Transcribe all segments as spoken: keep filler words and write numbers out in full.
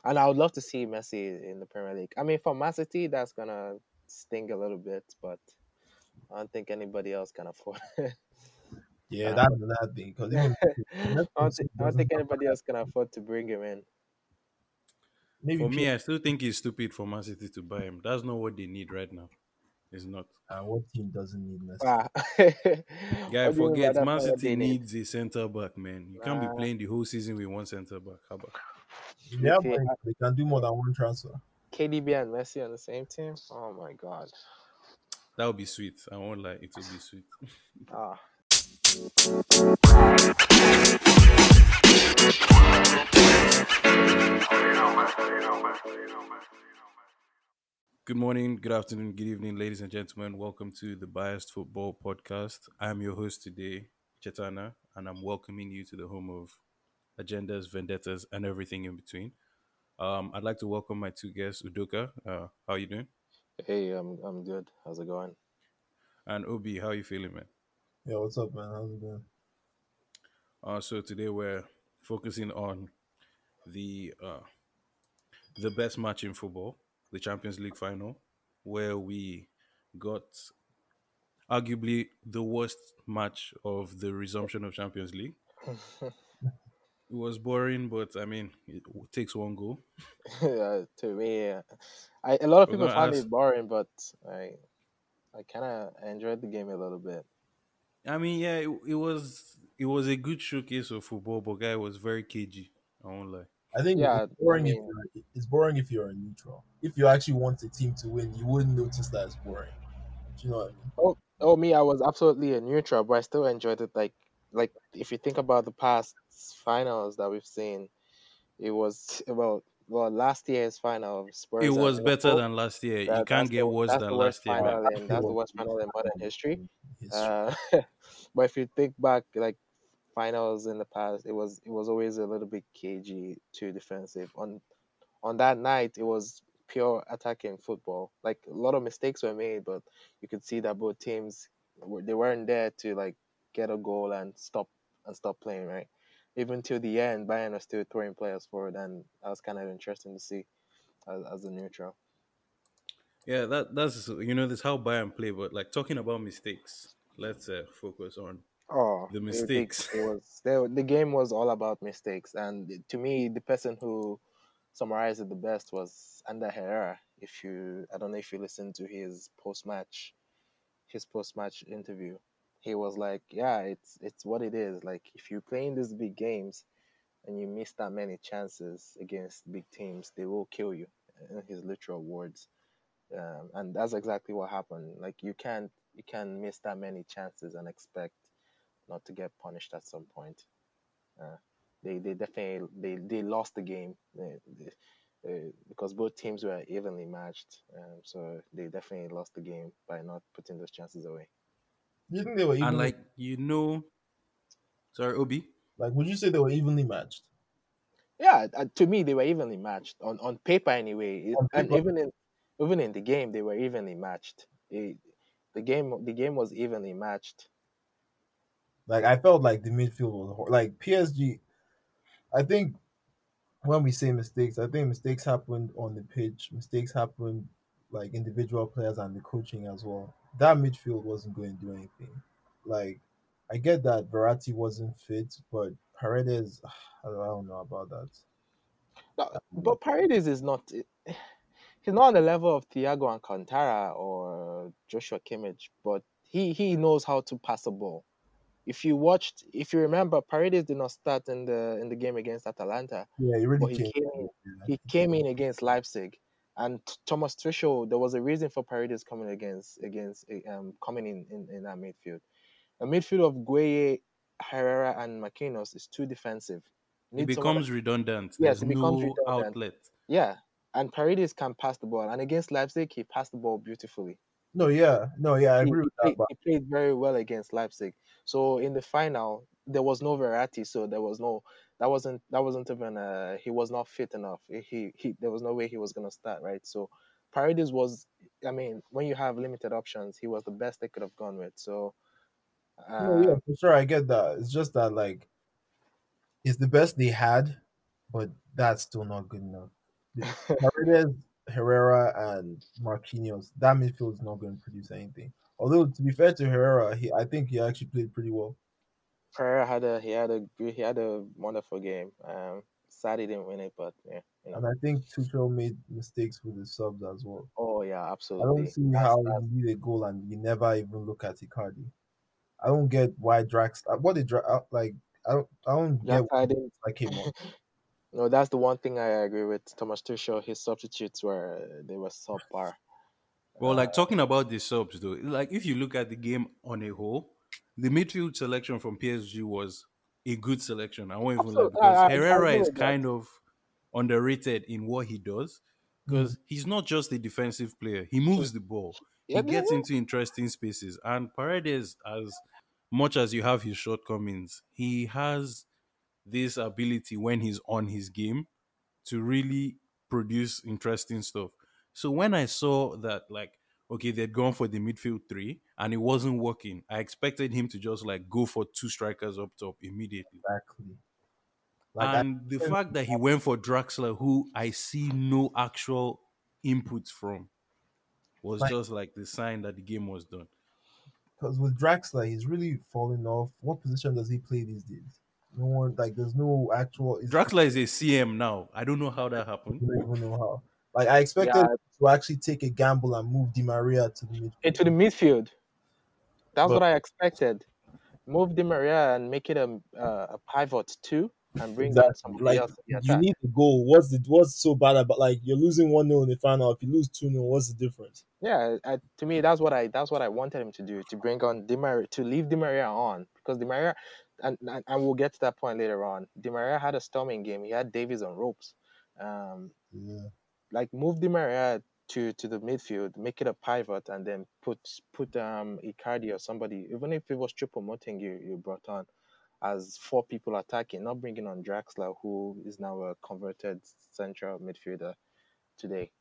And I would love to see Messi in the Premier League. I mean, for Man City, that's gonna sting a little bit, but I don't think anybody else can afford Yeah, can that's afford. another thing because even I Messi don't himself think I don't doesn't think have anybody that. else can afford to bring him in. Maybe For P S G. me, I still think it's stupid for Man City to buy him. That's not what they need right now. It's not. Uh, what team doesn't need Messi? Ah, Guy, what do you mean by forget that's Man not what City they need? needs a centre back, man. You can't be Nah, playing the whole season with one centre back. How about? If they you have see, money, uh, they can do more than one transfer. K D B and Messi on the same team. Oh my God. That would be sweet. I won't lie, it would be sweet. Ah, Good morning, good afternoon, good evening, ladies and gentlemen. Welcome to the Biased Football Podcast. I'm your host today, Chetana, and I'm welcoming you to the home of agendas, vendettas, and everything in between. Um, I'd like to welcome my two guests, Udoka. Uh, how you doing? hey, I'm I'm good. How's it going? And Obi, how you feeling, man? Yeah, what's up, man? How's it going? Uh, so today we're focusing on the uh, the best match in football, the Champions League final, where we got arguably the worst match of the resumption of Champions League. It was boring, but I mean, it takes one goal. Yeah, to me, uh, I a lot of We're people gonna found ask. it boring, but I I kind of enjoyed the game a little bit. I mean, yeah, it, it was it was a good showcase of football, but guy was very cagey. I won't lie. I think it's Yeah, I boring if mean, you're it's boring if you're a neutral. If you actually want a team to win, you wouldn't notice that it's boring. Do you know what I mean? oh, oh, me, I was absolutely a neutral, but I still enjoyed it. Like, like if you think about the past finals that we've seen, it was well, well, last year's final of It Spurs and was better Liverpool. than last year. You That can't that's get the worse that's than the worst last year, But man. final in it that's the was worst the final worst in modern final history. in history. Uh, but if you think back, like finals in the past, it was it was always a little bit cagey, too defensive. On on that night, it was pure attacking football. Like a lot of mistakes were made, but you could see that both teams were they weren't there to like get a goal and stop and stop playing, right? Even till the end, Bayern was still throwing players forward, and that was kind of interesting to see as, as a neutral. Yeah, that that's you know this how Bayern play, but like talking about mistakes, let's uh, focus on Oh, the it, it, mistakes. it was the the game was all about mistakes, and to me, the person who summarized it the best was Ander Herrera. If you, I don't know if you listened to his post match, his post match interview, he was like, "Yeah, it's it's what it is. Like if you play in these big games and you miss that many chances against big teams, they will kill you." In his literal words, um, and that's exactly what happened. Like you can't you can't miss that many chances and expect not to get punished at some point. Uh, they they definitely they, they lost the game. They, they, uh, because both teams were evenly matched, um, so they definitely lost the game by not putting those chances away. Do you think they were And evenly like you know, sorry, Obi. like? Would you say they were evenly matched Yeah, uh, to me they were evenly matched on, on paper anyway, it, on and paper? even in even in the game they were evenly matched. It, the game the game was evenly matched. Like I felt like the midfield was hor- like P S G. I think when we say mistakes, I think mistakes happened on the pitch. Mistakes happened like individual players and the coaching as well. That midfield wasn't going to do anything. Like I get that Verratti wasn't fit, but Paredes, I don't know about that. No, but Paredes is not. He's not on the level of Thiago Alcantara or Joshua Kimmich, but he he knows how to pass a ball. If you watched, if you remember, Paredes did not start in the in the game against Atalanta, Yeah, he but really he came. came in. Yeah, He he came came. in against Leipzig, and T- Thomas Tuchel. There was a reason for Paredes coming against against um coming in in, in that midfield. A midfield of Gueye, Herrera, and Marquinhos is too defensive. It Need someone. becomes redundant. Yes, There's it becomes no redundant. outlet. Yeah, and Paredes can pass the ball, and against Leipzig, he passed the ball beautifully. No, yeah, no, yeah, I He, agree he with that. played But he played very well against Leipzig. So in the final, there was no Verratti, so there was no that wasn't that wasn't even uh he was not fit enough. He he there was no way he was gonna start, right? So Paredes was, I mean, when you have limited options, he was the best they could have gone with. So no, yeah, uh, for sure, I get that. It's just that like it's the best they had, but that's still not good enough. Paredes, Herrera, and Marquinhos. That midfield is not going to produce anything. Although to be fair to Herrera, he I think he actually played pretty well, Pereira had a he had a good- he had a wonderful game. Um, sad he didn't win it, but yeah, you know. and I think Tuchel made mistakes with his subs as well. Oh yeah, I don't absolutely. see That's how you that's need a goal and you never even look at Icardi. I don't get why Drax. uh, What did Drax like? I don't. I don't get Jack why I didn't. I came on. No, that's the one thing I agree with Thomas Tuchel. His substitutes were they were subpar. Well, Uh, like talking about the subs though, like if you look at the game on a whole, the midfield selection from P S G was a good selection. I won't even lie absolutely, I, because I I Herrera agree is with that. kind of underrated in what he does Mm, because he's not just a defensive player. He Mm, moves the ball. Yeah, He yeah, gets into interesting spaces. And Paredes, as much as you have his shortcomings, he has this ability when he's on his game to really produce interesting stuff. So when I saw that, like, okay, they'd gone for the midfield three and it wasn't working, I expected him to just like go for two strikers up top immediately. exactly. Like I. And the fact that he went for Draxler, who I see no actual input from, was Like just like the sign that the game was done. because with Draxler, he's really falling off. What position does he play these days? No one like. There's no actual. Is Draxler is a C M now. I don't know how that I happened. don't even know how. Like I expected yeah. to actually take a gamble and move Di Maria to the Into the midfield, midfield. That's but what I expected. Move Di Maria and make it a uh, a pivot too, and bring on exactly somebody like else in the you attack. need the goal. What's the what's so bad about like you're losing one nil in the final? If you lose two nil, what's the difference? Yeah, I, to me, that's what I that's what I wanted him to do, to bring on Di Maria, to leave Di Maria on, because Di Maria, and, and and we'll get to that point later on. Di Maria had a storming game. He had Davies on ropes. Um, Yeah, like move Di Maria to to the midfield, make it a pivot, and then put put um Icardi or somebody, even if it was triple Moting you you brought on as four people attacking, not bringing on Draxler, who is now a converted central midfielder today.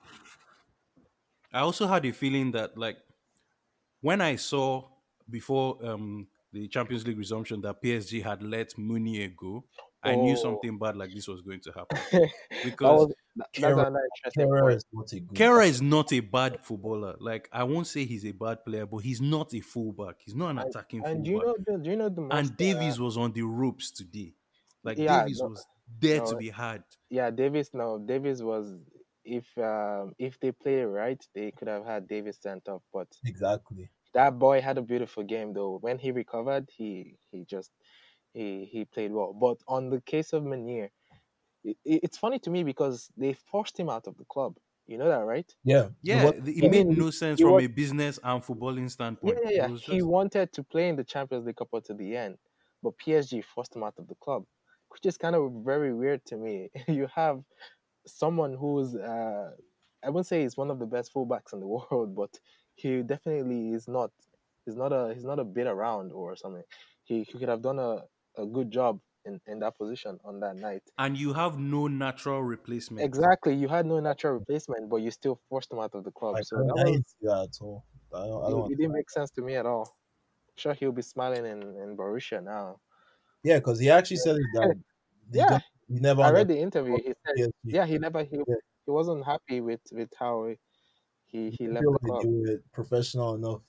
I also had a feeling that like when I saw before um, the Champions League resumption that P S G had let Meunier go, I knew Oh, something bad like this was going to happen that because was that- that's Kera, another interesting Kera point. is not a good guy. Kera is not a bad footballer. Like I won't say he's a bad player, but he's not a fullback. He's not an And attacking and do you fullback. know the do you know the most And uh, Davies was on the ropes today. Like yeah Davies no was there to no be had. yeah Davis no Davis was, if um if they played it right, they could have had Davis sent off, but Exactly. that boy had a beautiful game though. When he recovered, he he just he he played well. But on the case of Meunier, it, it's funny to me because they forced him out of the club. You know that, right? Yeah. He Yeah, was. th- it He made didn't. no sense He from was a business and footballing Yeah, standpoint. yeah, It yeah. was He just wanted to play in the Champions League up to the end, but P S G forced him out of the club, which is kind of very weird to me. You have someone who's uh, I wouldn't say he's one of the best fullbacks in the world, but he definitely is not. He's not a he's not a bit around or something. He, he could have done a, a good job in, in that position on that night. and you have no natural replacement. Exactly. You had no natural replacement, but you still forced him out of the club. Like So I, that I was didn't see that at all. I don't. I it, don't. it didn't make sense to me at all. Sure, he'll be smiling in, in Borussia now. Yeah, because he actually said it that he Yeah, don't. He never I read understood the interview. He said, P S G. yeah, he never he Yeah, he wasn't happy with with how he he he didn't left feel the like they club. were professional enough,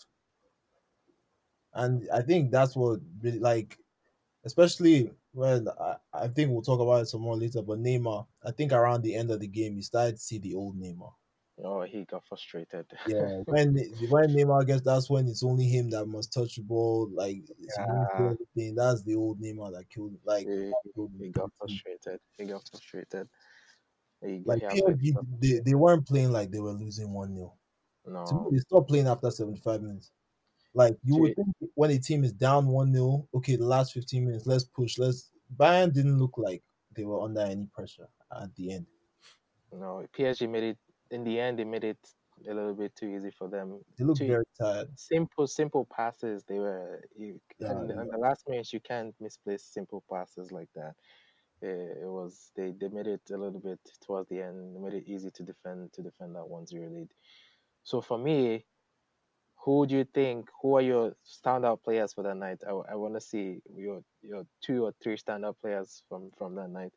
and I think that's what really like, especially when I, I think we'll talk about it some more later. But Neymar, I think around the end of the game, you started to see the old Neymar. Oh, he got frustrated. Yeah, when when Neymar gets, that's when it's only him that must touch the ball. Like he won't do Yeah, anything. That's the old Neymar that killed. Like he, that killed he got him. frustrated. He got frustrated. He Like he has a P S G, they, they weren't playing like they were losing one nil. To me, no. they stopped playing after seventy five minutes. Like you would Gee, think when a team is down one nil, okay, the last fifteen minutes, let's push. Let's Bayern didn't look like they were under any pressure at the end. no, P S G made it in the end. They made it a little bit too easy for them. They looked Too very tired. simple, simple passes. They were you, Yeah, and, and yeah. the last minutes you can't misplace simple passes like that. It, it was they, they made it a little bit towards the end. They made it easy to defend to defend that one zero lead. So for me, who do you think? Who are your standout players for that night? I, I want to see your your two or three standout players from from that night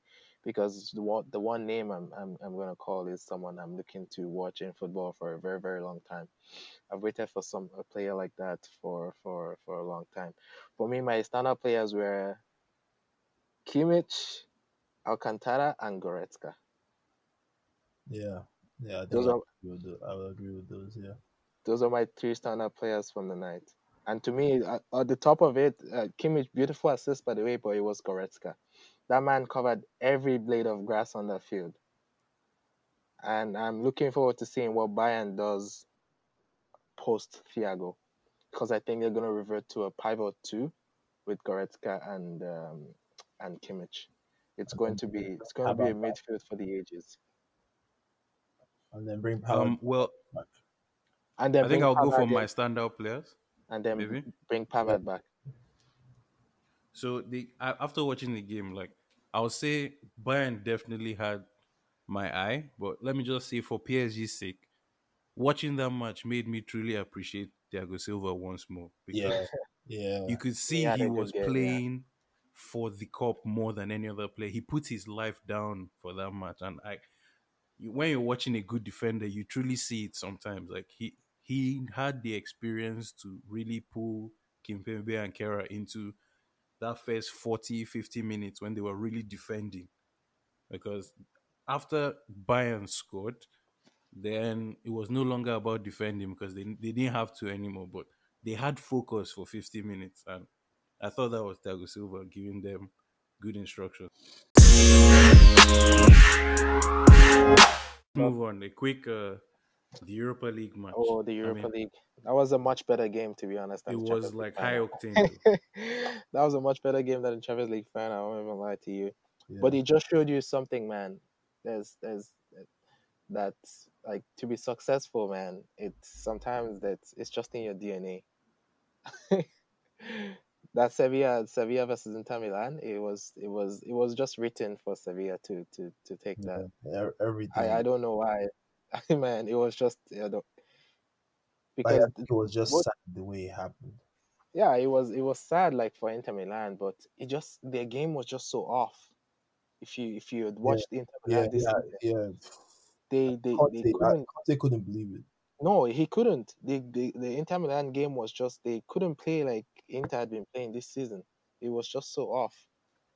because the one the one name I'm I'm I'm gonna call is someone I'm looking to watch in football for a very very long time. I've waited for some a player like that for for for a long time. For me, my standout players were Kimmich, Alcantara, and Goretzka. Yeah, yeah. I think Those I are agree with the, I would agree with those. Yeah, those are my three standout players from the night. And to me, at, at the top of it, uh, Kimmich, beautiful assist by the way, but it was Goretzka. That man covered every blade of grass on that field. And I'm looking forward to seeing what Bayern does post Thiago, because I think they're going to revert to a pivot two with Goretzka and um, and Kimmich. It's and going then to be it's going how to be a about that? midfield for the ages, And then bring power Um, well, back. and then I think bring I'll go for Pavard my in, standout players, and then maybe. bring Yeah, Pavard back. So the a- after watching the game, like I would say Bayern definitely had my eye, but let me just say for P S G's sake, watching that match made me truly appreciate Thiago Silva once more yeah, because yeah. you could He see had he a good was game, yeah. playing for the cup more than any other player. He put his life down for that match, and I, you- when you're watching a good defender, you truly see it sometimes. Like he he had the experience to really pull Kimpembe and Kera into that first forty, fifty minutes when they were really defending. Because after Bayern scored, then it was no longer about defending because they, they didn't have to anymore. But they had focus for fifty minutes. And I thought that was Thiago Silva giving them good instructions. But Move on. A quick uh, the Europa League match. oh, the I Europa mean, League. That was a much better game, to be honest, it than the was Champions League like high final. octane though. That was a much better game than the Champions League final. I won't even lie to you. But Yeah. it just showed you something, man. There's, there's that like to be successful, man. It's sometimes that it's just in your D N A. That Sevilla, Sevilla versus Inter Milan, it was, it was, it was just written for Sevilla to to to take that. Yeah, e- I everything. I don't know why. Man, it was just you know, Like I because think it was just both sad the way it happened. yeah, it was it was sad like for Inter Milan, but it just their game was just so off. If you if you had Yeah, watched Inter yeah, Milan this yeah, season, yeah. they they they Conte, I, couldn't. Conte couldn't believe it. No, he couldn't. The, the the Inter Milan game was just they couldn't play like Inter had been playing this season. It was just so off.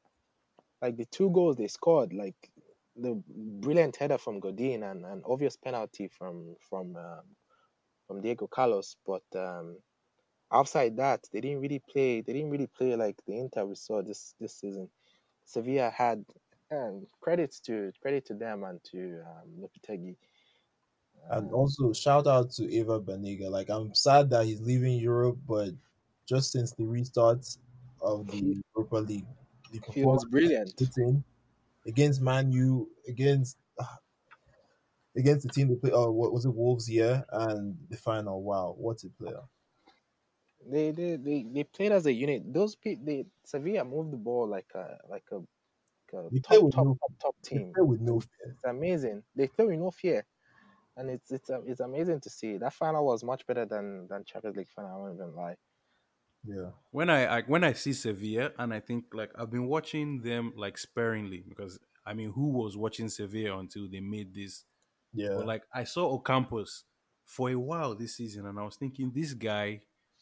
Like the two goals they scored, like the brilliant header from Godin and an obvious penalty from from um, from Diego Carlos, but um, outside that, they didn't really play. They didn't really play like the Inter we saw this this season. Sevilla had um, credits to credit to them and to um, Lopetegui. And Um, also shout out to Eva Banega. Like I'm sad that he's leaving Europe, but just since the restart of he the Europa League, the he was performance brilliant. he's put in against Man U, against against the team they play. Oh, what was it, Wolves? Yeah, and the final. Wow, what a player! They they, they, they played as a unit. Those people, they Sevilla moved the ball like a like a, like a They play top with top no, top top they team, play with no and fear. it's amazing. They play with no fear, and it's it's uh, it's amazing to see. That final was much better than than Champions League final. I won't even lie. Yeah, When I, I when I see Sevilla and I think like I've been watching them like sparingly because I mean who was watching Sevilla until they made this. But yeah. like I saw Ocampos for a while this season, and I was thinking this guy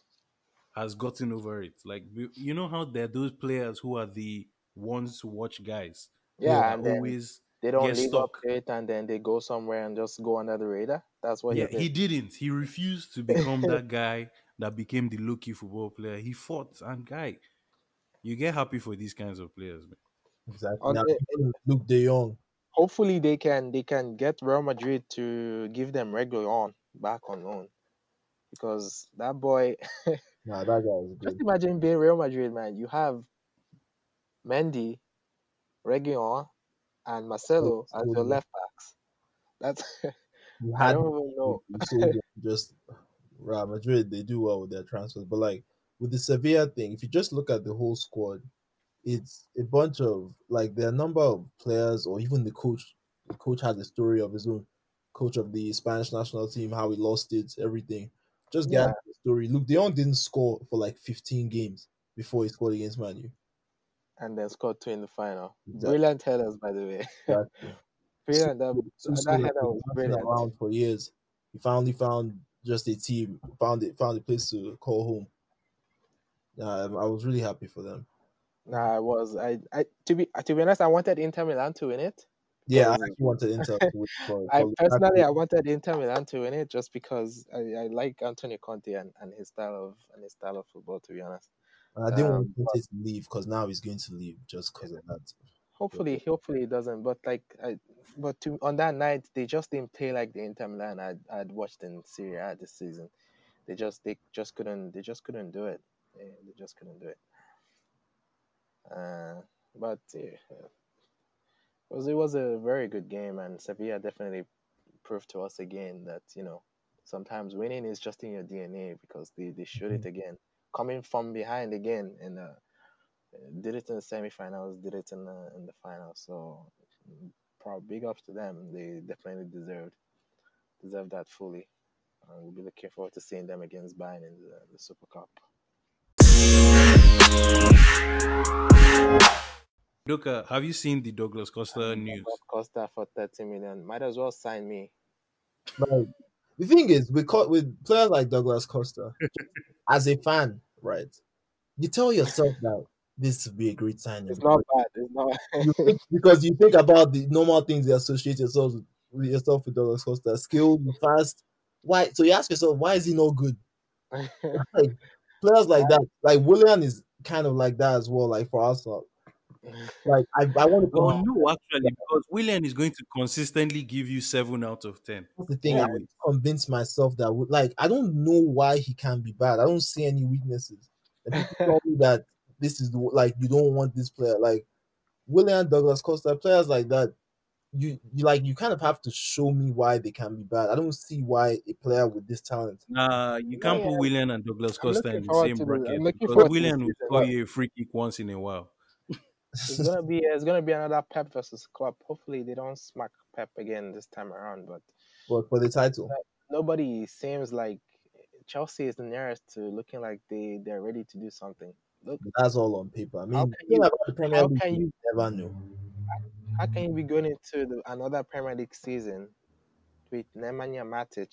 has gotten over it. Like you you know how there are those players who are the ones to watch guys Yeah, Yeah, that and then always they don't get live up stuck. to it, and then they go somewhere and just go under the radar. That's what he Yeah, did. he didn't. He refused to become that guy that became the lucky football player. He fought, and guy, you get happy for these kinds of players, man. exactly. On Now it, even Luke De Jong. hopefully they can they can get Real Madrid to give them regular on back on loan, because that boy. Nah, that guy is Just good. imagine being Real Madrid, man. You have Mendy, Reguilon, and So, Marcelo as so your left backs. That's you I had don't even you know. sold them just Real Madrid. They do well with their transfers, but like with the Sevilla thing, if you just look at the whole squad, it's a bunch of like there are a number of players, or even the coach. The coach has a story of his own. Coach of the Spanish national team, how he lost it, everything. Just get Yeah, the story. Luke De Jong didn't score for like fifteen games before he scored against Man U. and then scored two in the final. Exactly. Brilliant headers, by the way. Exactly. So Brilliant. That, good. Too that soon, like, header he's was bouncing brilliant. around for years. He finally found just a team, found it, found a place to call home. Um, I was really happy for them. Nah, I was. I, I to be to be honest, I wanted Inter Milan to win it Yeah, I because actually wanted Inter to win for, I for personally Lukaku. I wanted Inter Milan to win it just because I, I like Antonio Conte and, and his style of and his style of football. To be honest, And I didn't want um, Conte to leave because now he's going to leave just because of that. hopefully hopefully it doesn't. But like, I, but to, on that night they just didn't play like the Inter Milan I'd, I'd watched in Serie A this season. They just they just couldn't they just couldn't do it. They, they just couldn't do it. Uh, but yeah, it was it was a very good game, and Sevilla definitely proved to us again that you know sometimes winning is just in your D N A because they, they showed it again, coming from behind again, and uh, did it in the semifinals, did it in the in the finals. So, proud big ups to them. They definitely deserved deserve that fully. And we'll be looking forward to seeing them against Bayern in the, the Super Cup. Luca, have you seen the Douglas Costa And Douglas news? Costa for thirty million. Might as well sign me. Like, the thing is, with co- with players like Douglas Costa, as a fan, right? You tell yourself that this would be a great signing It's not because bad. It's not. you think because you think about the normal things you associate yourself with, with yourself with Douglas Costa, skilled, fast. Why? So you ask yourself, why is he no good? Like players like that, like Willian is kind of like that as well. Like for Arsenal, like I, I want to Well, come. no, actually, because Willian is going to consistently give you seven out of ten. That's the thing. I Always. convinced myself that would like I don't know why he can be bad. I don't see any weaknesses. And people tell me that this is the, like you don't want this player like William Douglas Costa players like that. You you like you kind of have to show me why they can be bad. I don't see why a player with this talent. Nah, you Yeah, can't yeah. put Willian and Douglas I'm Costa looking in the forward same to the. I'm bracket looking because forward to the Willian will season. score you a free kick once in a while. It's gonna be it's gonna be another Pep versus Klopp. Hopefully they don't smack Pep again this time around. But But for the title, nobody seems like Chelsea is the nearest to looking like they they're ready to do something. Look, that's all on paper. I how mean, can the thing you about the Premier how League, can you you never know. how can you be going into the, another Premier League season with Nemanja Matic,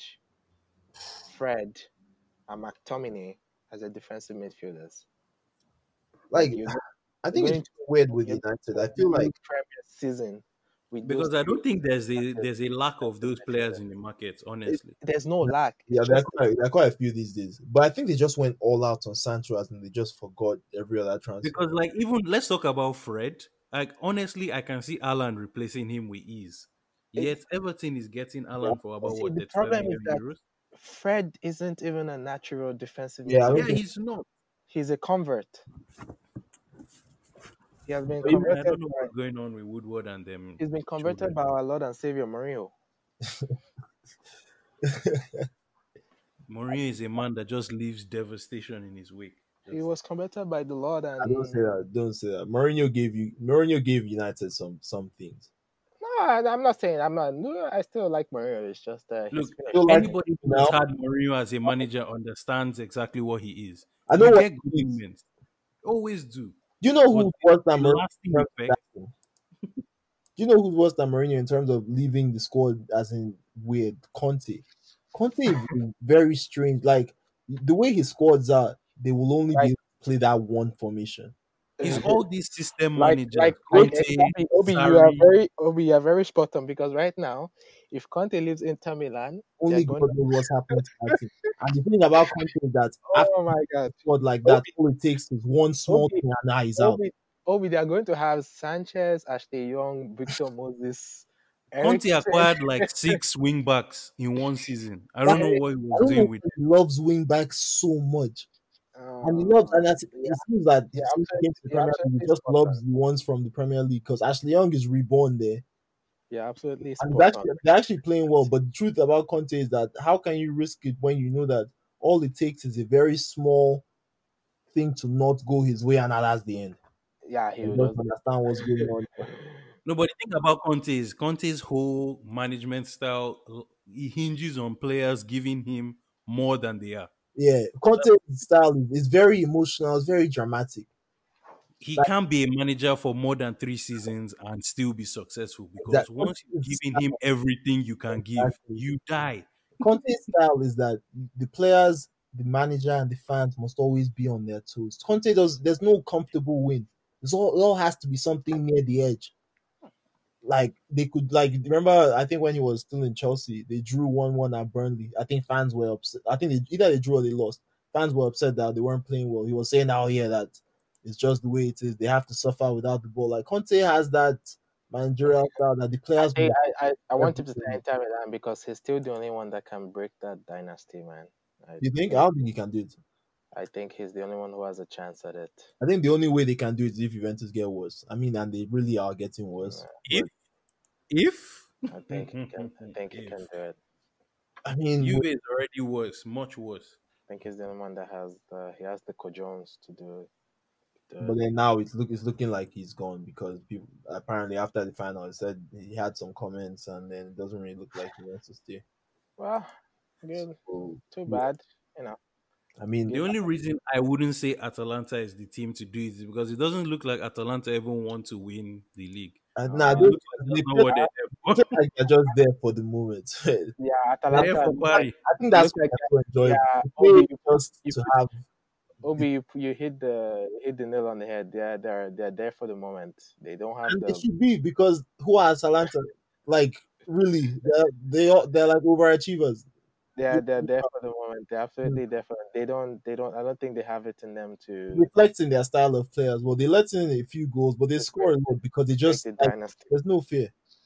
Fred, and McTominay as a defensive midfielders? Like Like you're, I you're think it's going to weird with you're United. going I to feel like build Premier season with those Because I three don't think there's a defensive there's a lack of those players midfielders. in the market, It, honestly. there's no lack. It's yeah, there are just quite there are quite a few these days. But I think they just went all out on Sancho and they just forgot every other transfer. Because like even let's talk about Fred. Like honestly, I can see Alan replacing him with ease. it's Yet Everton is getting Yeah, Alan for you about see what the thirty-five problem is million that euros. Fred isn't even a natural defensive yeah, I don't Yeah, midfielder. think he's not. He's a convert. He has been so even And I converted don't know by what's going on with Woodward and them he's been converted children. by our Lord and Savior Mourinho. Mourinho is a man that just leaves devastation in his wake. He Just was converted by the Lord, I don't say and that. Don't say that. Mourinho gave you Mourinho gave United some some things. no, I, I'm not saying I'm not. No, I still like Mourinho. It's just uh, look, his I feel finish. like anybody who has now had Mourinho as a manager understands exactly what he is. I know You what get good it is. moments, always do, Do you know but who's worse the than Mourinho in lasting terms of effect. that thing? Do you know who's worse than Mourinho in terms of leaving the squad as in weird? Conte. Conte is very strange. Like the way his squads are, they will only be Like able to play that one formation. It's all these system like managers, like like Conte, exactly, Obi, you are Sarri. very Obi, you are very spot on because right now, if Conte leaves Inter Milan, they're Only going. God knows what's happening to that team. And the thing about Conte is that after Oh my a God, squad like that, Obi, all it takes is one small Obi, thing and now he's out. Obi, Obi, they are going to have Sanchez, Ashley Young, Victor Moses, Conte Eriksen. acquired like six wing backs in one season. I don't That, know Eric, what he I was don't know doing why with he loves wing backs so much. And he loves, uh, and that's, yeah, it seems that yeah, since he absolutely, came to the yeah, Premier League, he absolutely just spot on. loves the ones from the Premier League because Ashley Young is reborn there. Yeah, absolutely And he's spot on. actually, they're actually playing well. But the truth about Conte is that how can you risk it when you know that all it takes is a very small thing to not go his way and that's the end? Yeah, he You will don't just. understand what's going on. No, but the thing about Conte is Conte's whole management style l- he hinges on players giving him more than they are. Yeah, Conte's style is, is very emotional, it's very dramatic. he Like can't be a manager for more than three seasons and still be successful that because Conte once you've is given him everything you can give, exactly. you die. Conte's style is that the players, the manager, and the fans must always be on their toes. Conte does. There's no comfortable win. It's all. It all has to be something near the edge. Like they could like remember. I think when he was still in Chelsea, they drew one one at Burnley. I think fans were upset. I think they, either they drew or they lost. Fans were upset that they weren't playing well. He was saying, "Oh yeah, that it's just the way it is. They have to suffer without the ball." Like Conte has that managerial style that the I players think must I, I, I want him to stay everything. Inter Milan because he's still the only one that can break that dynasty, man. I You think? I think don't think he can do it. I think he's the only one who has a chance at it. I think the only way they can do it is if Juventus get worse. I mean, and they really are getting worse. Yeah, If But if I think he can. I think he can if do it. I mean, Juve is already worse, much worse. I think he's the only one that has the he has the cojones to do it. Do but it. then now it's look it's looking like he's gone because people apparently after the final he said he had some comments and then it doesn't really look like he wants to stay. Well, good. So Too yeah, bad. You know. I mean, The Give only reason I wouldn't say Atalanta is the team to do it is because it doesn't look like Atalanta even want to win the league. I, nah, uh, It those, looks like they that's not feel, what they're they there feel for. like they're just there for the moment. I yeah, They're here Atalanta for look like party. think look that's like why they're so enjoyable. yeah. They Obi, play you just you to put have Obi, you, you hit the you hit the nail on the head. They're they're they're there for the moment. They don't have and they the should be because who are Atalanta? Like really, they're they are, they're like overachievers. they're they're there for the moment. They're absolutely there for they don't they don't I don't think they have it in them to Reflects in their style of play as well. They let in a few goals, but they to score break a lot because they break just the like dynasty. there's no fear.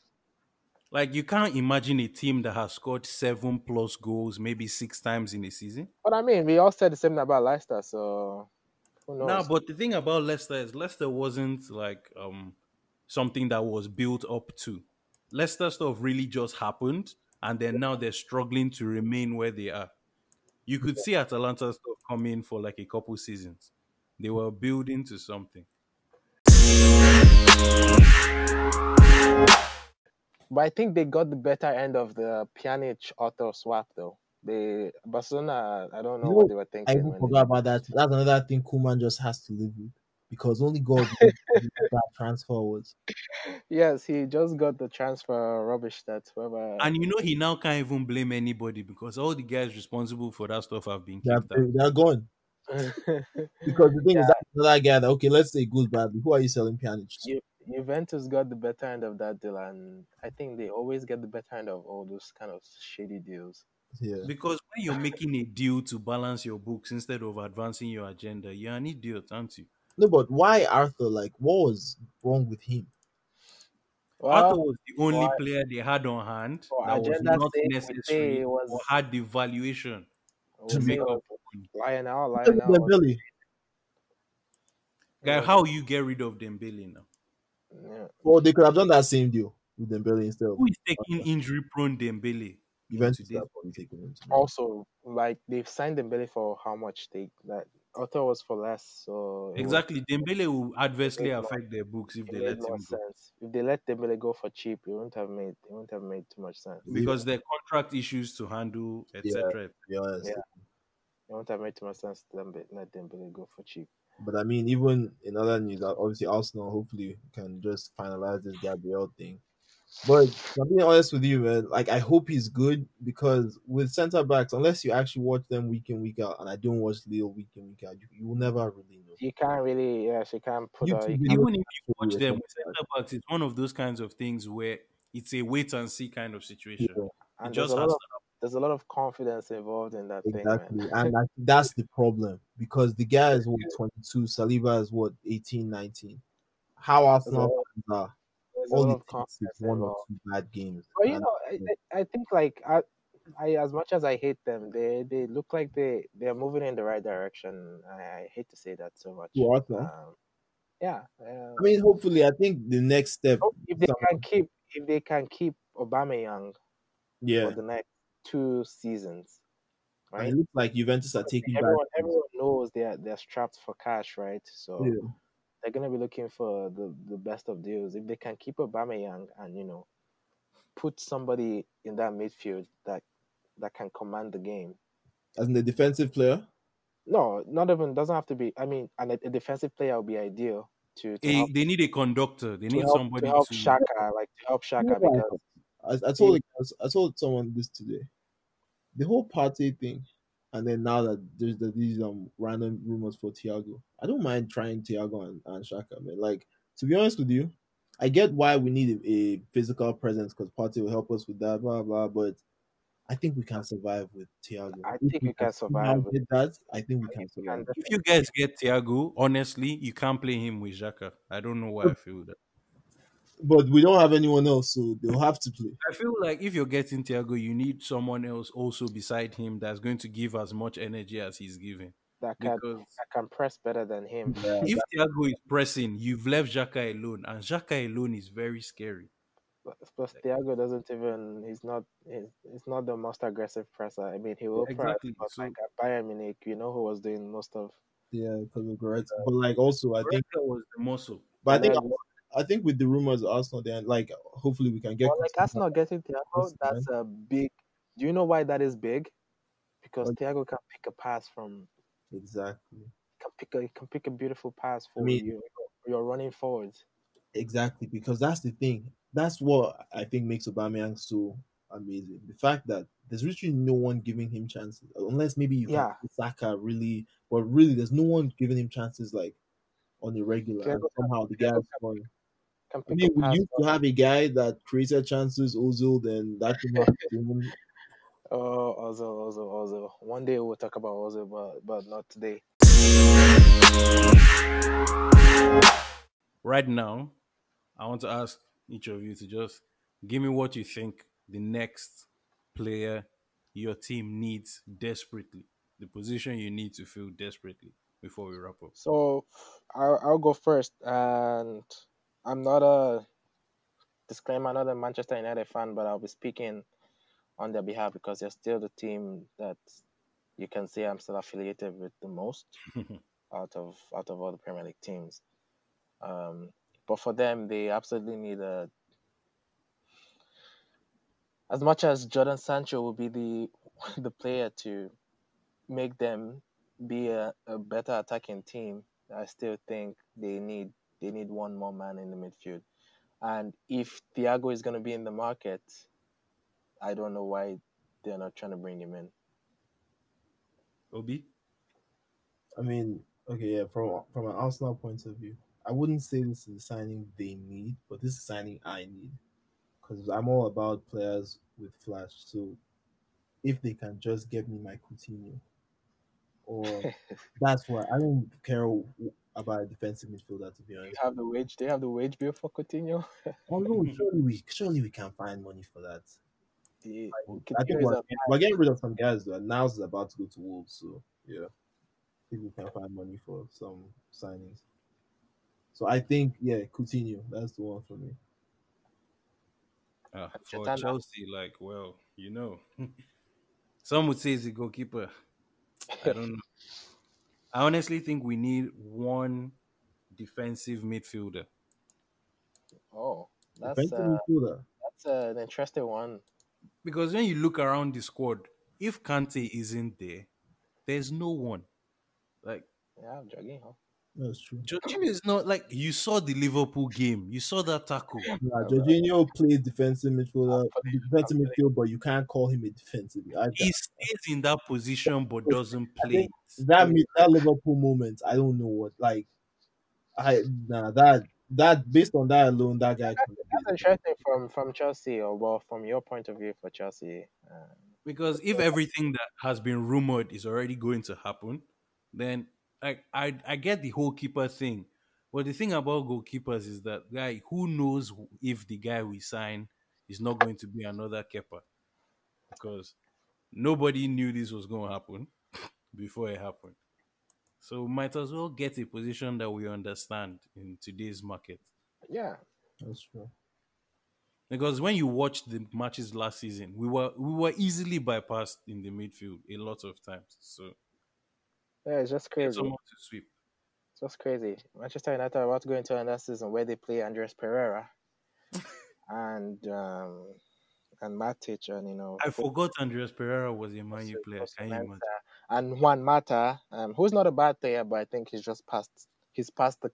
Like you can't imagine a team that has scored seven plus goals maybe six times in a season. But I mean, we all said the same about Leicester, so who Now, knows? but the thing about Leicester is Leicester wasn't like um something that was built up to. Leicester stuff really just happened, and then now they're struggling to remain where they are. You could see Atalanta stuff coming for like a couple seasons. They were building to something. But I think they got the better end of the Pjanic Otto swap though. They Barcelona, I don't You know what know, they were I thinking even when they forgot did about that. That's another thing Kuman just has to live with because only God knows what that transfer was. it. Yes, he just got the transfer rubbish that whoever And you know, he now can't even blame anybody because all the guys responsible for that stuff have been They're kicked out. they're gone because the thing is yeah, that another guy that okay, let's say it goes badly. Who are you selling Pjanic to? Ju- Juventus got the better end of that deal, and I think they always get the better end of all those kind of shady deals. Yeah, Because when you're making a deal to balance your books instead of advancing your agenda, you're an idiot, aren't you? no, but why Arthur? Like, what was wrong with him? Arthur Well, was the only for player they had on hand for that was agenda's not sake, we say necessary it or was had the valuation we to say make it up was for money. Lionel. Even Lionel was Dembele. it Guy, was how you get rid of Dembele now? yeah. Well, they could have done that same deal with Dembele instead of Who is taking injury prone Dembele in Juventus. today's Are probably taking him to me. Also, like they've signed Dembele for how much they that Otto was for less, so it was Exactly. Dembele will it adversely made more affect their books if it they made let more him go. sense. If they let Dembele go for cheap, it wouldn't have made it wouldn't have made too much sense. Even Because their contract issues to handle, yeah, et cetera. to be honest. Yeah, it wouldn't have made too much sense to them but let Dembele go for cheap. But I mean, even in other news, uh, obviously Arsenal hopefully can just finalize this Gabriel thing. But I'm being honest with you, man. Like I hope he's good because with centre backs, unless you actually watch them week in week out, and I don't watch Leo week in week out, you, you will never really know. You can't really yes, you can't put a you YouTube can't videos Even if you show watch you a them centre with back. centre backs, it's one of those kinds of things where it's a wait and see kind of situation. Yeah, It and there's just a has lot to of there's a lot of confidence involved in that thing, man. exactly, and I think that's the problem because the guy is what twenty-two, Saliba is what eighteen, nineteen. How There's a Arsenal lot, fans are there's a all lot it of takes is confidence one or involved. two bad games, But you and know, I, I I think like I, I as much as I hate them, they they look like they they're moving in the right direction. I, I hate to say that so much. to Arsenal. Um, yeah, I um, mean, hopefully, I think the next step, hope if they some, can keep if they can keep Aubameyang for yeah, the next two seasons, and right? it looks like Juventus are taking back. Everyone everyone knows they are they're strapped for cash, right? So Yeah, they're gonna be looking for the, the best of deals. If they can keep Aubameyang and you know put somebody in that midfield that that can command the game. as in the defensive player. No, not even doesn't have to be. I mean, and a, a defensive player would be ideal. to to A, help they need a conductor. They to need help to somebody help to. Shaka, like to help You know Shaka what because I, I, I told he the guys- I told someone this today. The whole party thing, and then now that there's the, these um random rumors for Thiago, I don't mind trying Thiago and, and Shaka, man. Like, to be honest with you, I get why we need a, a physical presence because party will help us with that, blah blah. But I think we can survive with Thiago. I If think we we can can somehow survive with get that, I think we I can think we can survive. If you definitely. guys get Thiago, honestly, you can't play him with Xhaka. I don't know why I feel that. But we don't have anyone else, so they'll have to play. I feel like if you're getting Thiago, you need someone else also beside him that's going to give as much energy as he's giving. That can Because that can press better than him. Yeah, if that, Thiago is pressing, you've left Xhaka alone, and Xhaka alone is very scary. Plus, plus Like, Thiago doesn't even he's not he's, he's not the most aggressive presser. I mean he yeah, will press, exactly. but like So at Bayern Munich, you know who was doing most of yeah, because of Goretzka. But like also, I think, Goretzka was the muscle. but I the think, legs. I think with the rumors of Arsenal, then like hopefully we can get But like Coutinho Arsenal getting Thiago, this that's season. a big. Do you know why that is big? Because But Thiago can pick a pass from exactly. can pick a he can pick a beautiful pass I for mean, you. You're running forwards. exactly, because that's the thing. That's what I think makes Aubameyang so amazing. The fact that there's literally no one giving him chances, unless maybe you can Yeah, see Saka really, but really there's no one giving him chances like on a regular, and Thiago can, somehow the Thiago guy's can, scoring. can I pick a mean, we pass used from. to have a guy that created chances, Ozil, then that thing happened to him. Oh, Ozil, Ozil, Ozil. One day we'll talk about Ozil, but but not today. Right now, I want to ask each of you to just give me what you think the next player your team needs desperately, the position you need to fill desperately before we wrap up. So I'll, I'll go first, and I'm not a disclaimer, not a Manchester United fan, but I'll be speaking on their behalf because they're still the team that you can say I'm still affiliated with the most out of out of all the Premier League teams. Um, but for them, they absolutely need a. As much as Jordan Sancho will be the the player to make them be a, a better attacking team, I still think they need they need one more man in the midfield. And if Thiago is going to be in the market, I don't know why they're not trying to bring him in. Obi? I mean, okay, yeah, from from an Arsenal point of view, I wouldn't say this is a signing they need, but this is a signing I need because I'm all about players with flash. So if they can just get me my Coutinho, or that's why I don't care about a defensive midfielder to be You honest. have the wage. They have the wage bill for Coutinho. Although surely we surely we can find money for that. The I think Coutinho is we're a we're getting rid of some guys though. And Niles is about to go to Wolves, so yeah, I think we can find money for some signings. So I think yeah, Coutinho, that's the one for me. Uh, for Chatanda. Chelsea, like, well, you know, some would say he's a goalkeeper. I don't know. I honestly think we need one defensive midfielder Oh, that's Defensive uh, midfielder. that's uh, an interesting one. because when you look around the squad, if Kante isn't there, there's no one. Like, Yeah, jogging, huh? That's true. Jorginho is not like you saw the Liverpool game. You saw that tackle. Yeah, Uh, but Jorginho plays defensive midfielder, hopefully, defensive hopefully, midfield, but you can't call him a defensive. I, He stays in that position but doesn't I play think it. that he- mid- that Liverpool moment, I don't know what like I nah that that based on that alone, that guy can that's be. interesting from from Chelsea, or well, from your point of view for Chelsea. Uh, Because if everything that has been rumored is already going to happen, then I I, I get the whole keeper thing. But the thing about goalkeepers is that guy who knows if the guy we sign is not going to be another keeper because nobody knew this was going to happen before it happened. So might as well get a position that we understand in today's market. yeah, That's true. Because when you watch the matches last season, we were we were easily bypassed in the midfield a lot of times. So yeah, it's just get crazy. someone to sweep. It's just crazy. Manchester United are about to go into another season where they play Andres Pereira and um and Matic, and you know I forgot Andreas Pereira was a Man U player. Can you imagine? Mensa and Juan Mata, um, who's not a bad player, but I think he's just past he's past the he's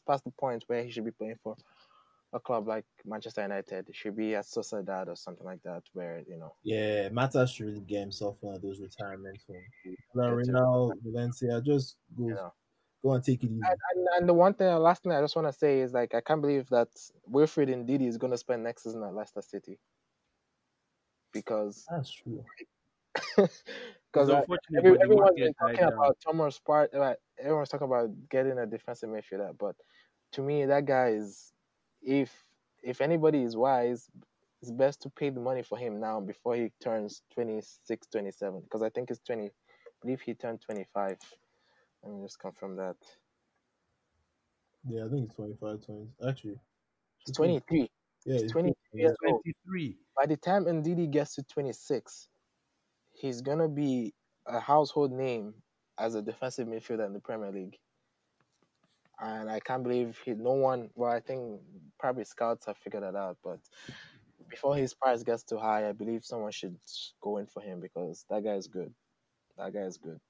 past the point where he should be playing for a club like Manchester United. He should be at Sociedad or something like that, where you know Yeah, Mata should really get himself one of those retirement homes. he get to Villarreal, Valencia, just you go know. go and take it easy. And, and, and the one thing, last thing I just want to say is like I can't believe that Wilfred Ndidi is going to spend next season at Leicester City because That's true. It's because unfortunate, every, but the everyone's been market died talking down. about Thomas Part. Uh, everyone's talking about getting a defensive midfielder, but to me, that guy is if if anybody is wise, it's best to pay the money for him now before he turns twenty six, twenty seven. Because I think it's twenty. I believe he turned twenty-five. Let me just confirm that. Yeah, I think it's twenty-five, twenty. Actually, It's should be. twenty-three. Yeah, He's it's twenty-three yeah. years old. twenty-three. By the time Ndidi gets to twenty-six, he's gonna be a household name as a defensive midfielder in the Premier League. And I can't believe he, no one. Well, I think probably scouts have figured that out. But before his price gets too high, I believe someone should go in for him because that guy is good. That guy is good.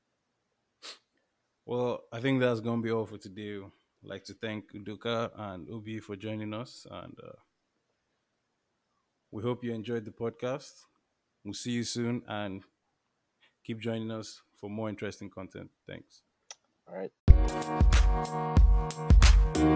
Well, I think that's going to be all for today. I'd like to thank Uduka and Ubi for joining us. And uh, we hope you enjoyed the podcast. We'll see you soon and keep joining us for more interesting content. Thanks. All right.